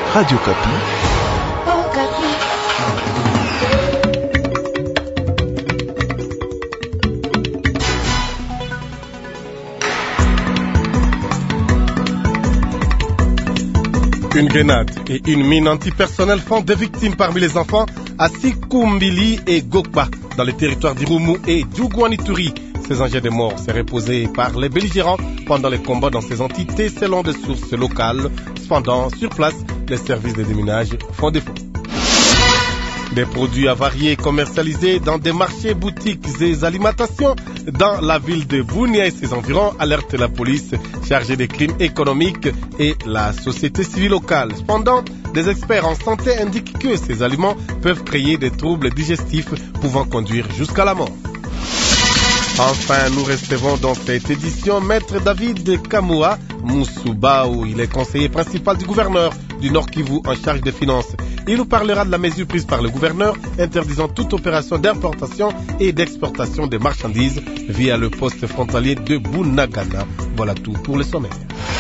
Radio Kapi. Oh, Kapi. Une grenade et une mine antipersonnelle font des victimes parmi les enfants à Sikumbili et Gokba, dans les territoires d'Irumu et d'Uguanituri. Ces engins de mort s'est reposé par les belligérants pendant les combats dans ces entités selon des sources locales. Cependant, sur place, les services de déminage font défaut. Des produits avariés commercialisés dans des marchés, boutiques et alimentations dans la ville de Bunia et ses environs alertent la police chargée des crimes économiques et la société civile locale. Cependant, des experts en santé indiquent que ces aliments peuvent créer des troubles digestifs pouvant conduire jusqu'à la mort. Enfin, nous recevons dans cette édition Maître David Kamoua Moussoubao. Il est conseiller principal du gouverneur du Nord Kivu en charge des finances. Il nous parlera de la mesure prise par le gouverneur interdisant toute opération d'importation et d'exportation des marchandises via le poste frontalier de Bunagana. Voilà tout pour le sommaire.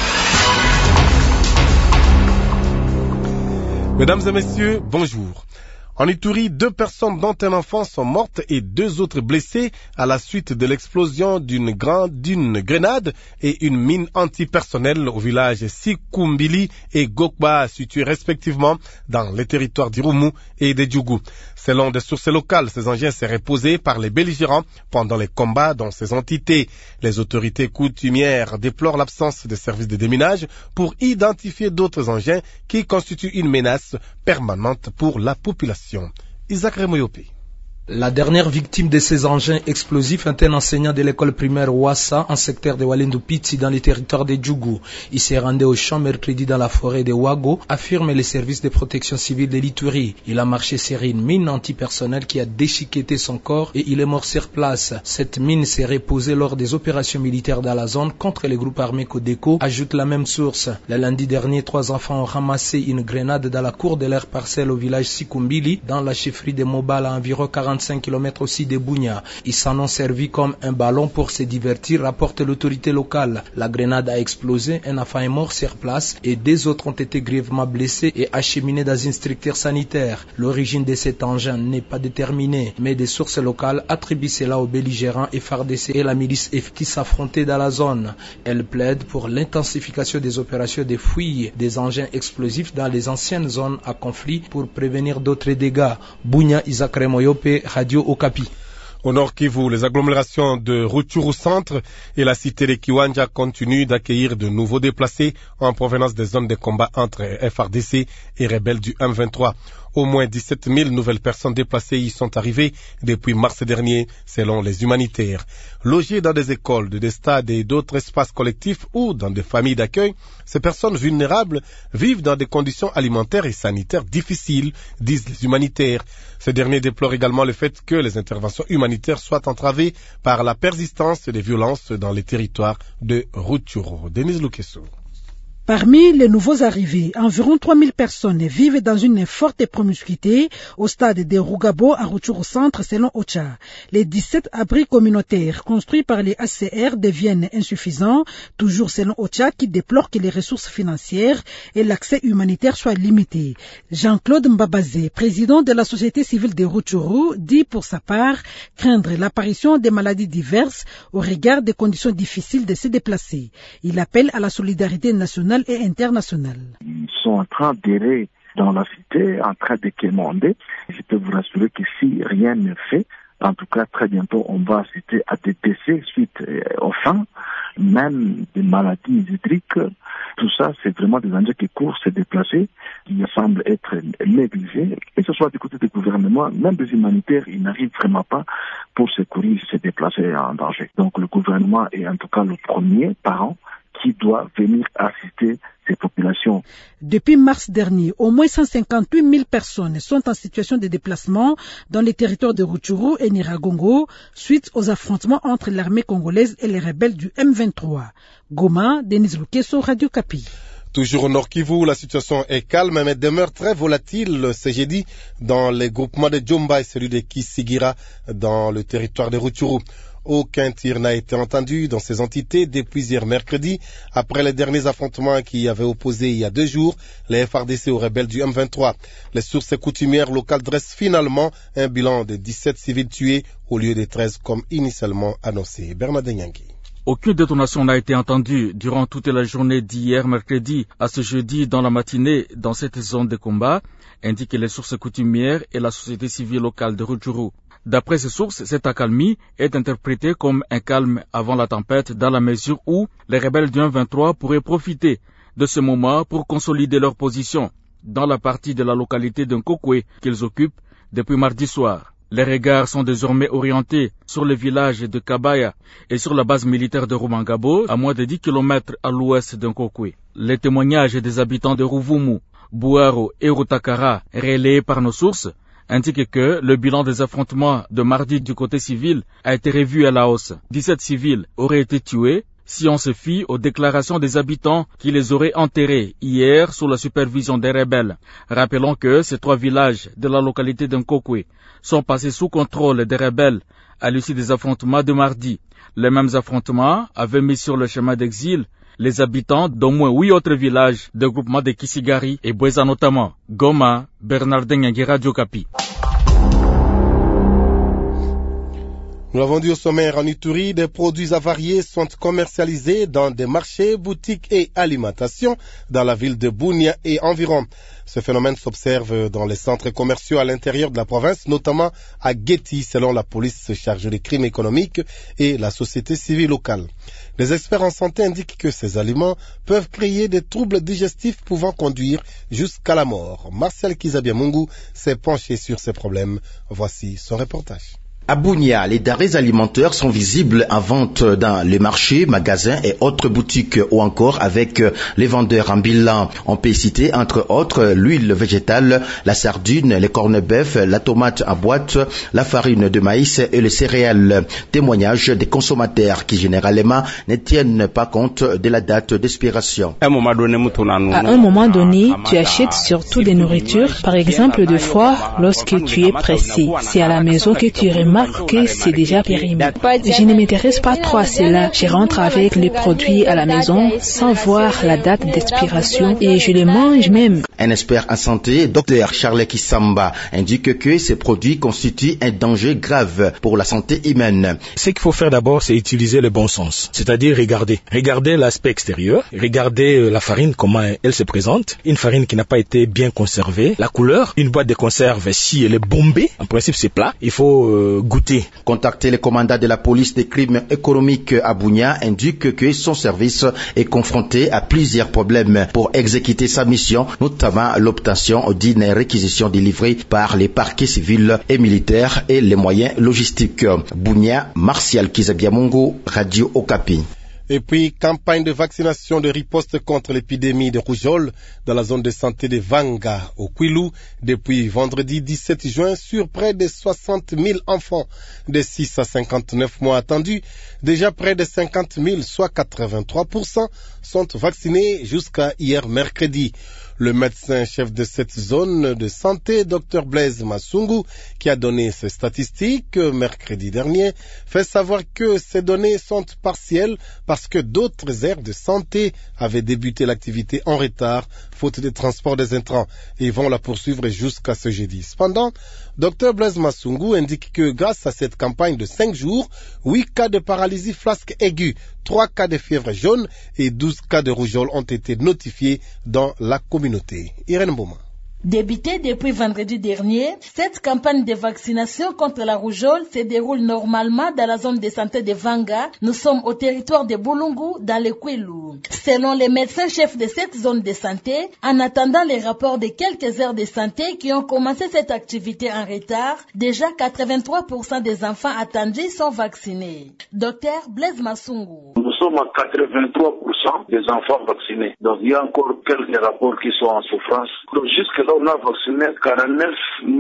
Mesdames et messieurs, bonjour. En Ituri, 2 personnes dont un enfant sont mortes et 2 autres blessées à la suite de l'explosion d'une grenade et une mine antipersonnelle au village Sikumbili et Gokba, situés respectivement dans les territoires d'Irumu et de Djougou. Selon des sources locales, ces engins s'est reposé par les belligérants pendant les combats dans ces entités. Les autorités coutumières déplorent l'absence de services de déminage pour identifier d'autres engins qui constituent une menace permanente pour la population. Isaac Remoyope. La dernière victime de ces engins explosifs est un enseignant de l'école primaire Ouassa en secteur de Walendu-Pitsi dans les territoires de Djougou. Il s'est rendu au champ mercredi dans la forêt de Ouago, affirment les services de protection civile de l'Ituri. Il a marché sur une mine antipersonnelle qui a déchiqueté son corps et il est mort sur place. Cette mine s'est reposée lors des opérations militaires dans la zone contre les groupes armés Codeco, ajoute la même source. Le lundi dernier, 3 enfants ont ramassé une grenade dans la cour de leur parcelle au village Sikumbili, dans la chefferie de Mobal à environ 45 km aussi de Bunia. Ils s'en ont servi comme un ballon pour se divertir, rapporte l'autorité locale. La grenade a explosé, un enfant est mort sur place et 2 autres ont été grièvement blessés et acheminés dans une structure sanitaire. L'origine de cet engin n'est pas déterminée, mais des sources locales attribuent cela aux belligérants FARDC et la milice qui s'affrontaient dans la zone. Elles plaident pour l'intensification des opérations de fouilles des engins explosifs dans les anciennes zones à conflit pour prévenir d'autres dégâts. Bunia, Isaac Remoyope, Radio Okapi. Au Nord Kivu, les agglomérations de Rutshuru Centre et la cité de Kiwanja continuent d'accueillir de nouveaux déplacés en provenance des zones de combat entre FARDC et rebelles du M23. Au moins 17 000 nouvelles personnes déplacées y sont arrivées depuis mars dernier, selon les humanitaires. Logées dans des écoles, des stades et d'autres espaces collectifs ou dans des familles d'accueil, ces personnes vulnérables vivent dans des conditions alimentaires et sanitaires difficiles, disent les humanitaires. Ces derniers déplorent également le fait que les interventions humanitaires soient entravées par la persistance des violences dans les territoires de Rutshuru. Denise Lukeso. Parmi les nouveaux arrivés, environ 3000 personnes vivent dans une forte promiscuité au stade de Rugabo à Rutshuru Centre selon OCHA. Les 17 abris communautaires construits par les HCR deviennent insuffisants, toujours selon OCHA qui déplore que les ressources financières et l'accès humanitaire soient limités. Jean-Claude Mbabazé, président de la société civile de Rutshuru, dit pour sa part craindre l'apparition des maladies diverses au regard des conditions difficiles de se déplacer. Il appelle à la solidarité nationale et internationale. Ils sont en train d'errer dans la cité, en train de quémander. Je peux vous rassurer que si rien n'est fait, en tout cas très bientôt on va assister à des décès suite aux faim, même des maladies hydriques. Tout ça, c'est vraiment des engins qui courent se déplacer, qui semblent être négligés, que ce soit du côté du gouvernement, même des humanitaires, ils n'arrivent vraiment pas pour secourir, se déplacer en danger. Donc le gouvernement est en tout cas le premier parent qui doit venir assister ces populations. Depuis mars dernier, au moins 158 000 personnes sont en situation de déplacement dans les territoires de Rutshuru et Nyiragongo suite aux affrontements entre l'armée congolaise et les rebelles du M23. Goma, Denise Lukeso, Radio Kapi. Toujours au Nord Kivu, la situation est calme mais demeure très volatile ce jeudi dans les groupements de Djomba et celui de Kisigira dans le territoire de Rutshuru. Aucun tir n'a été entendu dans ces entités depuis hier mercredi, après les derniers affrontements qui avaient opposé il y a 2 jours les FARDC aux rebelles du M23. Les sources coutumières locales dressent finalement un bilan de 17 civils tués au lieu des 13 comme initialement annoncé. Bernard Denyangi. Aucune détonation n'a été entendue durant toute la journée d'hier mercredi à ce jeudi dans la matinée dans cette zone de combat, indiquent les sources coutumières et la société civile locale de Rutshuru. D'après ces sources, cette accalmie est interprétée comme un calme avant la tempête dans la mesure où les rebelles du M23 pourraient profiter de ce moment pour consolider leur position dans la partie de la localité de Nkokwe qu'ils occupent depuis mardi soir. Les regards sont désormais orientés sur le village de Kabaya et sur la base militaire de Rumangabo, à moins de 10 km à l'ouest de Nkokwe. Les témoignages des habitants de Ruvumu, Bouaro et Rutakara, relayés par nos sources, indiquent que le bilan des affrontements de mardi du côté civil a été revu à la hausse. 17 civils auraient été tués si on se fie aux déclarations des habitants qui les auraient enterrés hier sous la supervision des rebelles. Rappelons que ces 3 villages de la localité de Nkokwe sont passés sous contrôle des rebelles à l'issue des affrontements de mardi. Les mêmes affrontements avaient mis sur le chemin d'exil les habitants d'au moins 8 autres villages de groupement de Kisigari et Bweza notamment. Goma, Bernardin Nyangi, Radio Kapi. Nous l'avons dit au sommaire, en Ituri, des produits avariés sont commercialisés dans des marchés, boutiques et alimentations dans la ville de Bunia et environ. Ce phénomène s'observe dans les centres commerciaux à l'intérieur de la province, notamment à Guéti, selon la police chargée des crimes économiques et la société civile locale. Les experts en santé indiquent que ces aliments peuvent créer des troubles digestifs pouvant conduire jusqu'à la mort. Marcel Kizabiamungu s'est penché sur ces problèmes. Voici son reportage. À Bunia, les denrées alimentaires sont visibles en vente dans les marchés, magasins et autres boutiques ou encore avec les vendeurs ambulants. On peut citer entre autres l'huile végétale, la sardine, les corned-beef, la tomate en boîte, la farine de maïs et les céréales. Témoignage des consommateurs qui généralement ne tiennent pas compte de la date d'expiration. À un moment donné, tu achètes surtout des nourritures, par exemple de foie, lorsque tu es pressé. C'est à la maison que tu remarques que c'est déjà périmé. Je ne m'intéresse pas trop à cela. Je rentre avec les produits à la maison sans voir la date d'expiration et je les mange même. Un expert en santé, Dr Charles Kisamba, indique que ces produits constituent un danger grave pour la santé humaine. Ce qu'il faut faire d'abord, c'est utiliser le bon sens. C'est-à-dire regarder l'aspect extérieur, regarder la farine, comment elle se présente. Une farine qui n'a pas été bien conservée, la couleur, une boîte de conserve, si elle est bombée, en principe c'est plat, il faut goûter. Contacter le commandant de la police des crimes économiques à Bunia indique que son service est confronté à plusieurs problèmes pour exécuter sa mission, notamment l'obtention d'une réquisition délivrée par les parquets civils et militaires et les moyens logistiques. Bunia, Martial Kizabiamungu, Radio Okapi. Et puis, campagne de vaccination de riposte contre l'épidémie de rougeole dans la zone de santé de Vanga, au Kwilu, depuis vendredi 17 juin, sur près de 60 000 enfants de 6 à 59 mois attendus. Déjà près de 50 000, soit 83%, sont vaccinés jusqu'à hier mercredi. Le médecin-chef de cette zone de santé, Dr Blaise Massungu, qui a donné ces statistiques mercredi dernier, fait savoir que ces données sont partielles parce que d'autres aires de santé avaient débuté l'activité en retard, faute de transport des intrants, et vont la poursuivre jusqu'à ce jeudi. Cependant, Dr Blaise Massungu indique que grâce à cette campagne de 5 jours, 8 cas de paralysie flasque aiguë, 3 cas de fièvre jaune et 12 cas de rougeole ont été notifiés dans la communauté. Irène Bouma. Débutée depuis vendredi dernier, cette campagne de vaccination contre la rougeole se déroule normalement dans la zone de santé de Vanga. Nous sommes au territoire de Bulungu, dans le Kwilu. Selon les médecins-chefs de cette zone de santé, en attendant les rapports de quelques aires de santé qui ont commencé cette activité en retard, déjà 83% des enfants attendus sont vaccinés. Docteur Blaise Massungu. Nous sommes à 83% des enfants vaccinés. Donc il y a encore quelques rapports qui sont en souffrance. Donc jusque-là, on a vacciné 49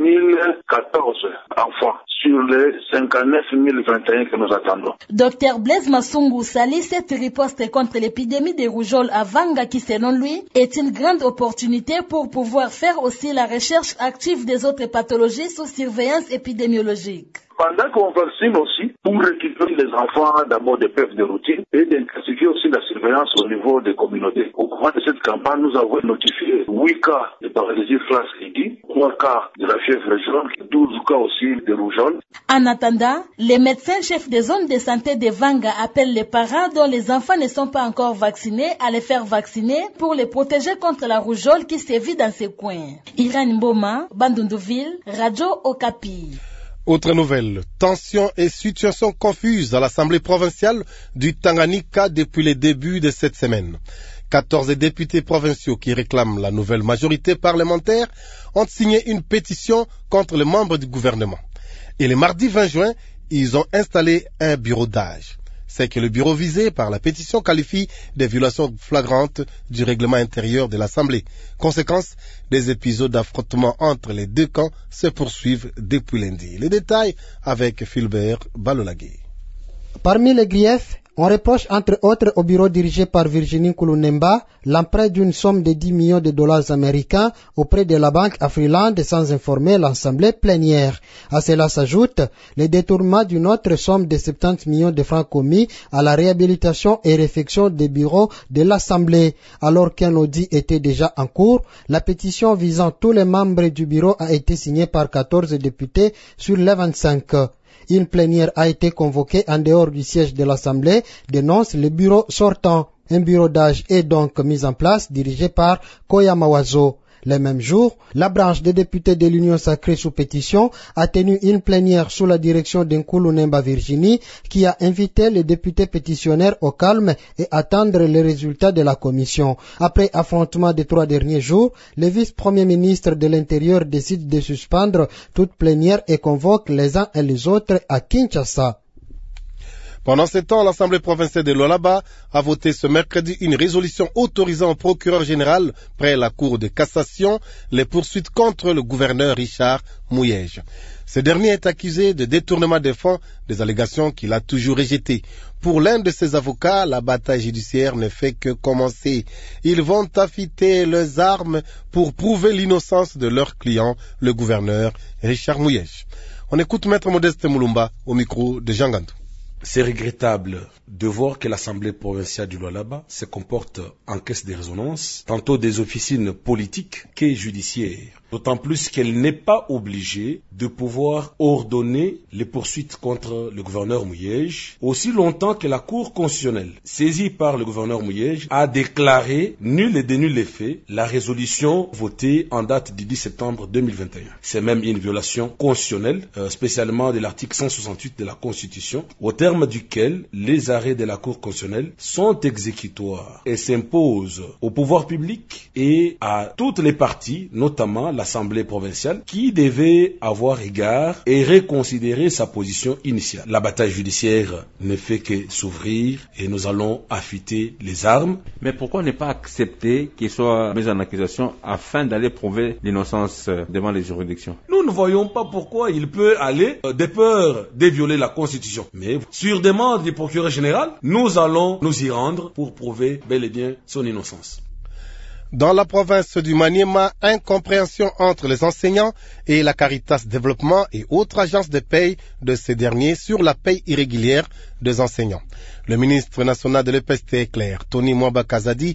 014 enfants sur les 59 021 que nous attendons. Docteur Blaise Massungu salue cette riposte contre l'épidémie de rougeole à Vanga qui, selon lui, est une grande opportunité pour pouvoir faire aussi la recherche active des autres pathologies sous surveillance épidémiologique. pendant qu'on vaccine aussi, pour récupérer les enfants d'abord des PEF de routine et d'intensifier aussi la surveillance au niveau des communautés. Au cours de cette campagne, nous avons notifié 8 cas de paralysie flash aiguë, 3 cas de la fièvre jaune, 12 cas aussi de rougeole. En attendant, les médecins chefs des zones de santé de Vanga appellent les parents dont les enfants ne sont pas encore vaccinés à les faire vacciner pour les protéger contre la rougeole qui sévit dans ces coins. Irène Mboma, Bandundouville, Radio Okapi. Autre nouvelle, tension et situation confuse à l'Assemblée provinciale du Tanganyika depuis le début de cette semaine. 14 députés provinciaux qui réclament la nouvelle majorité parlementaire ont signé une pétition contre les membres du gouvernement. Et le mardi 20 juin, ils ont installé un bureau d'âge. C'est que le bureau visé par la pétition qualifie des violations flagrantes du règlement intérieur de l'Assemblée. Conséquence, des épisodes d'affrontement entre les deux camps se poursuivent depuis lundi. Les détails avec Philbert Balolagé. Parmi les griefs, on reproche entre autres au bureau dirigé par Virginie Koulounemba l'emprunt d'une somme de 10 millions de dollars américains auprès de la banque Afriland sans informer l'Assemblée plénière. À cela s'ajoute le détournement d'une autre somme de 70 millions de francs commis à la réhabilitation et réfection des bureaux de l'Assemblée. Alors qu'un audit était déjà en cours, la pétition visant tous les membres du bureau a été signée par 14 députés sur les 25. Une plénière a été convoquée en dehors du siège de l'Assemblée, dénonce le bureau sortant. Un bureau d'âge est donc mis en place, dirigé par Koya Mawazo. Le même jour, la branche des députés de l'Union sacrée sous pétition a tenu une plénière sous la direction d'Nkoulounemba Virginie qui a invité les députés pétitionnaires au calme et attendre les résultats de la commission. Après affrontement des 3 derniers jours, le vice-premier ministre de l'Intérieur décide de suspendre toute plénière et convoque les uns et les autres à Kinshasa. Pendant ce temps, l'Assemblée provinciale de Lualaba a voté ce mercredi une résolution autorisant au procureur général, près la Cour de cassation, les poursuites contre le gouverneur Richard Mouyej. Ce dernier est accusé de détournement des fonds, des allégations qu'il a toujours rejetées. Pour l'un de ses avocats, la bataille judiciaire ne fait que commencer. Ils vont affûter leurs armes pour prouver l'innocence de leur client, le gouverneur Richard Mouyej. On écoute Maître Modeste Moulumba au micro de Jean Gandou. C'est regrettable de voir que l'Assemblée provinciale du Lualaba se comporte en caisse de résonance, tantôt des officines politiques que judiciaires. D'autant plus qu'elle n'est pas obligée de pouvoir ordonner les poursuites contre le gouverneur Mouyej, aussi longtemps que la Cour constitutionnelle, saisie par le gouverneur Mouyej, a déclaré nul et dénul les faits la résolution votée en date du 10 septembre 2021. C'est même une violation constitutionnelle, spécialement de l'article 168 de la Constitution, au terme duquel les arrêts de la Cour constitutionnelle sont exécutoires et s'imposent au pouvoir public et à toutes les parties, notamment l'Assemblée provinciale, qui devait avoir égard et reconsidérer sa position initiale. La bataille judiciaire ne fait que s'ouvrir et nous allons affûter les armes. Mais pourquoi ne pas accepter qu'il soit mis en accusation afin d'aller prouver l'innocence devant les juridictions? Nous ne voyons pas pourquoi il peut aller de peur de violer la Constitution. Mais sur demande du procureur général, nous allons nous y rendre pour prouver bel et bien son innocence. Dans la province du Maniema, incompréhension entre les enseignants et la Caritas Développement et autres agences de paye de ces derniers sur la paye irrégulière des enseignants. Le ministre national de l'EPST est clair. Tony Mwamba Kazadi,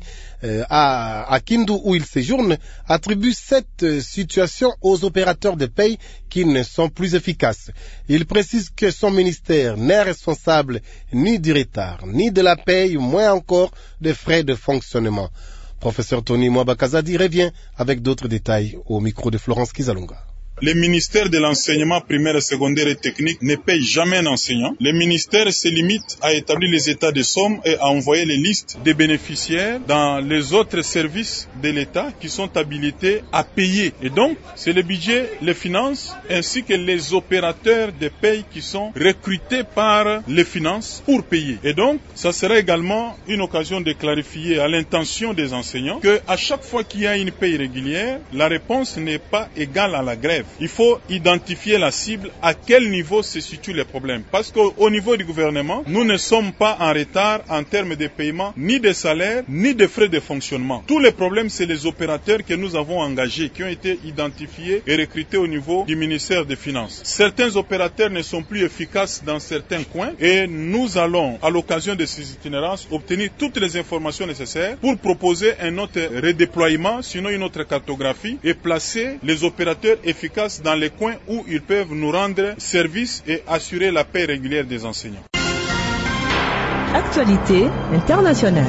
à Kindu où il séjourne, attribue cette situation aux opérateurs de paye qui ne sont plus efficaces. Il précise que son ministère n'est responsable ni du retard, ni de la paye, moins encore des frais de fonctionnement. Professeur Tony Mwamba Kazadi revient avec d'autres détails au micro de Florence Kizalunga. Le ministère de l'enseignement primaire, secondaire et technique ne paye jamais un enseignant. Le ministère se limite à établir les états de somme et à envoyer les listes des bénéficiaires dans les autres services de l'État qui sont habilités à payer. Et donc, c'est le budget, les finances, ainsi que les opérateurs de paye qui sont recrutés par les finances pour payer. Et donc, ça sera également une occasion de clarifier à l'intention des enseignants que à chaque fois qu'il y a une paye régulière, la réponse n'est pas égale à la grève. il faut identifier la cible, à quel niveau se situent les problèmes. Parce qu'au niveau du gouvernement, nous ne sommes pas en retard en termes de paiement, ni de salaire, ni de frais de fonctionnement. Tous les problèmes, c'est les opérateurs que nous avons engagés, qui ont été identifiés et recrutés au niveau du ministère des Finances. Certains opérateurs ne sont plus efficaces dans certains coins et nous allons, à l'occasion de ces itinérances, obtenir toutes les informations nécessaires pour proposer un autre redéploiement, sinon une autre cartographie, et placer les opérateurs efficaces dans les coins où ils peuvent nous rendre service et assurer la paix régulière des enseignants. Actualité internationale.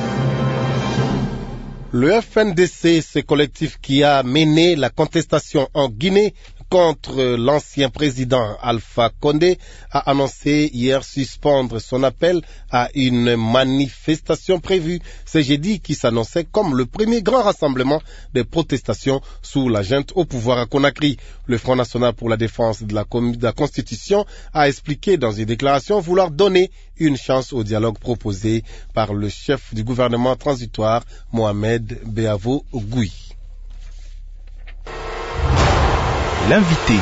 Le FNDC, ce collectif qui a mené la contestation en Guinée contre l'ancien président Alpha Condé, a annoncé hier suspendre son appel à une manifestation prévue ce jeudi qui s'annonçait comme le premier grand rassemblement de protestations sous la junte au pouvoir à Conakry. Le Front national pour la défense de la Constitution a expliqué dans une déclaration vouloir donner une chance au dialogue proposé par le chef du gouvernement transitoire, Mohamed Beavo Gouy. L'invité.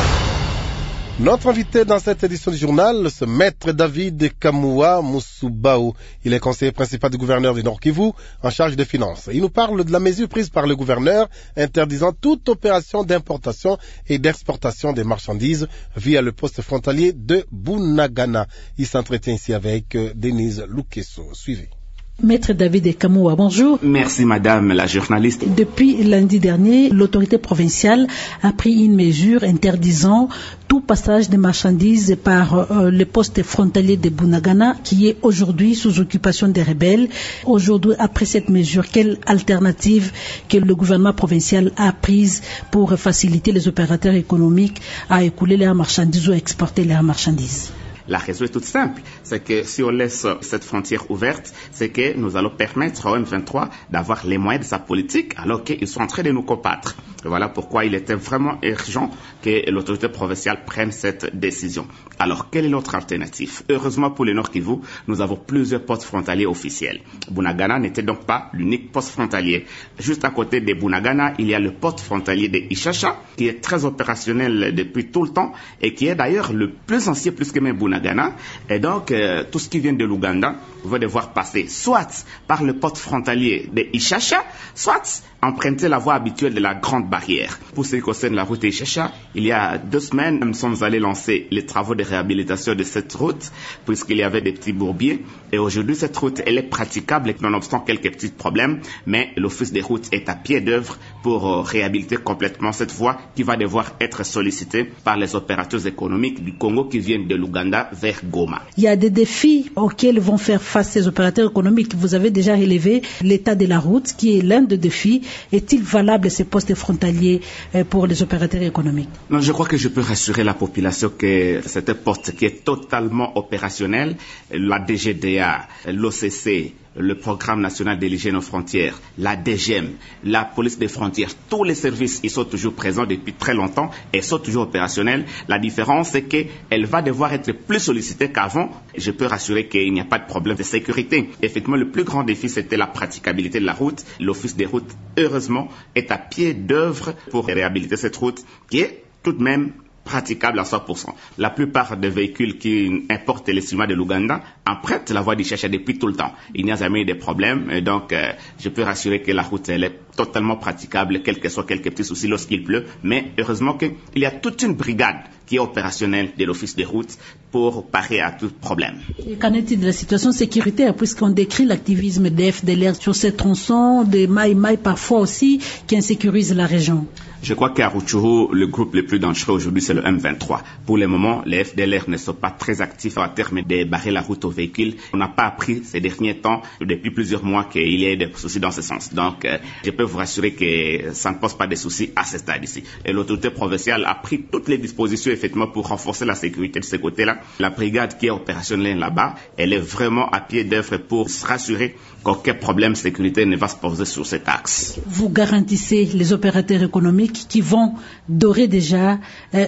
Notre invité dans cette édition du journal, ce maître David Kamoua Moussoubao. Il est conseiller principal du gouverneur du Nord Kivu en charge des finances. Il nous parle de la mesure prise par le gouverneur interdisant toute opération d'importation et d'exportation des marchandises via le poste frontalier de Bunagana. Il s'entretient ici avec Denise Lukeso. Suivez. Maître David Kamoua, bonjour. Merci madame la journaliste. Depuis lundi dernier, l'autorité provinciale a pris une mesure interdisant tout passage de marchandises par le poste frontalier de Bunagana qui est aujourd'hui sous occupation des rebelles. Aujourd'hui, après cette mesure, quelle alternative que le gouvernement provincial a prise pour faciliter les opérateurs économiques à écouler leurs marchandises ou à exporter leurs marchandises? La raison est toute simple, c'est que si on laisse cette frontière ouverte, c'est que nous allons permettre au M23 d'avoir les moyens de sa politique alors qu'ils sont en train de nous combattre. Voilà pourquoi il était vraiment urgent que l'autorité provinciale prenne cette décision. Alors, quelle est l'autre alternative? Heureusement pour le Nord Kivu, nous avons plusieurs postes frontaliers officiels. Bunagana n'était donc pas l'unique poste frontalier. Juste à côté de Bunagana, il y a le poste frontalier de Ishacha, qui est très opérationnel depuis tout le temps et qui est d'ailleurs le plus ancien, plus que même Bunagana. Et donc, tout ce qui vient de l'Ouganda va devoir passer soit par le poste frontalier de Ishacha, soit emprunter la voie habituelle de la Grande Barrière. Pour ce qui concerne la route Ishacha, il y a 2 semaines, nous sommes allés lancer les travaux de réhabilitation de cette route, puisqu'il y avait des petits bourbiers. Et aujourd'hui, cette route, elle est praticable, nonobstant quelques petits problèmes, mais l'Office des routes est à pied d'œuvre pour réhabiliter complètement cette voie qui va devoir être sollicitée par les opérateurs économiques du Congo qui viennent de l'Ouganda vers Goma. Il y a des défis auxquels vont faire face ces opérateurs économiques. Vous avez déjà relevé l'état de la route, qui est l'un des défis. Est-il valable ces postes frontaliers pour les opérateurs économiques? Non, je crois que je peux rassurer la population que c'est un poste qui est totalement opérationnel. La DGDA, l'OCC, le Programme national de l'hygiène aux frontières, la DGM, la police des frontières, tous les services, ils sont toujours présents depuis très longtemps et sont toujours opérationnels. La différence, c'est qu'elle va devoir être plus sollicitée qu'avant. Je peux rassurer qu'il n'y a pas de problème de sécurité. Effectivement, le plus grand défi, c'était la praticabilité de la route. L'Office des routes, heureusement, est à pied d'œuvre pour réhabiliter cette route qui est tout de même praticable à 100%. La plupart des véhicules qui importent les ciments de l'Ouganda empruntent la voie d'Ishacha depuis tout le temps. Il n'y a jamais eu de problème. Et donc, je peux rassurer que la route, elle est totalement praticable, quel que soit quelques petits soucis lorsqu'il pleut. Mais heureusement qu'il y a toute une brigade qui est opérationnelle de l'Office des routes pour parer à tout problème. Et qu'en est-il de la situation sécuritaire, puisqu'on décrit l'activisme des FDLR sur ces tronçons, des maï-maï parfois aussi, qui insécurisent la région? Je crois qu'à Rutshuru, le groupe le plus dangereux aujourd'hui, c'est le M23. Pour le moment, les FDLR ne sont pas très actifs en termes de barrer la route aux véhicules. On n'a pas appris ces derniers temps, depuis plusieurs mois, qu'il y ait des soucis dans ce sens. Donc, je peux vous rassurer que ça ne pose pas de soucis à ce stade ici. Et l'autorité provinciale a pris toutes les dispositions, effectivement, pour renforcer la sécurité de ce côté-là. La brigade qui est opérationnelle là-bas, elle est vraiment à pied d'œuvre pour se rassurer qu'aucun problème de sécurité ne va se poser sur cet axe. Vous garantissez les opérateurs économiques qui vont d'ores et déjà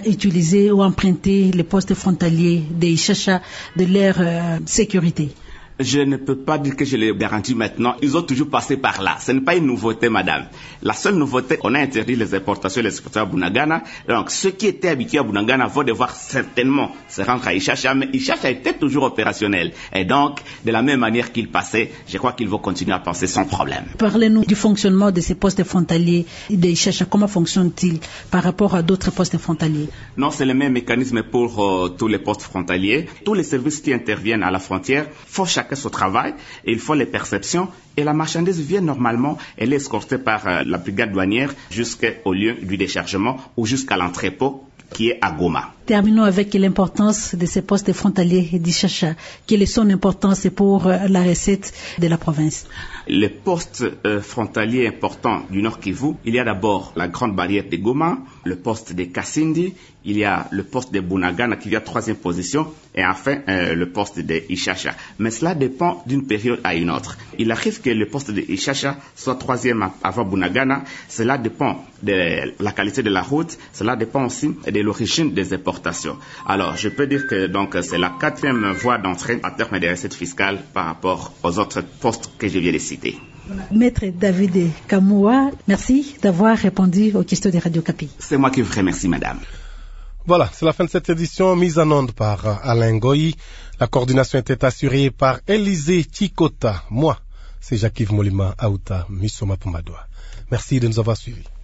utiliser ou emprunter les postes frontaliers des Ishacha de leur sécurité? Je ne peux pas dire que je les garantis maintenant. Ils ont toujours passé par là. Ce n'est pas une nouveauté, madame. La seule nouveauté, on a interdit les importations et les exportations à Bunagana. Donc, ceux qui étaient habitués à Bunagana vont devoir certainement se rendre à Ishacha, mais Ishacha était toujours opérationnel. Et donc, de la même manière qu'ils passaient, je crois qu'ils vont continuer à passer sans problème. Parlez-nous du fonctionnement de ces postes frontaliers de Ishacha. Comment fonctionne-t-il par rapport à d'autres postes frontaliers? Non, c'est le même mécanisme pour tous les postes frontaliers. Tous les services qui interviennent à la frontière font chacun son travail et il faut les perceptions. Et la marchandise vient normalement, elle est escortée par la brigade douanière jusqu'au lieu du déchargement ou jusqu'à l'entrepôt qui est à Goma. Terminons avec l'importance de ces postes frontaliers d'Ishacha. Quelle est son importance pour la recette de la province? Les postes frontaliers importants du Nord Kivu, il y a d'abord la grande barrière de Goma, le poste de Kasindi, il y a le poste de Bunagana qui vient à 3e position et enfin le poste de Ishacha. Mais cela dépend d'une période à une autre. Il arrive que le poste de Ishacha soit 3e avant Bunagana. Cela dépend de la qualité de la route, cela dépend aussi de l'origine des importations. Alors je peux dire que donc c'est la 4e voie d'entrée en termes de recettes fiscales par rapport aux autres postes que je viens de citer. Maître David Kamoua, merci d'avoir répondu aux questions de Radio Kapi. C'est moi qui vous remercie, madame. Voilà, c'est la fin de cette édition mise en onde par Alain Goyi. La coordination était assurée par Élisée Chikota. Moi, c'est Jacques-Yves Molima Aouta, Missoma Pumadoua. Merci de nous avoir suivis.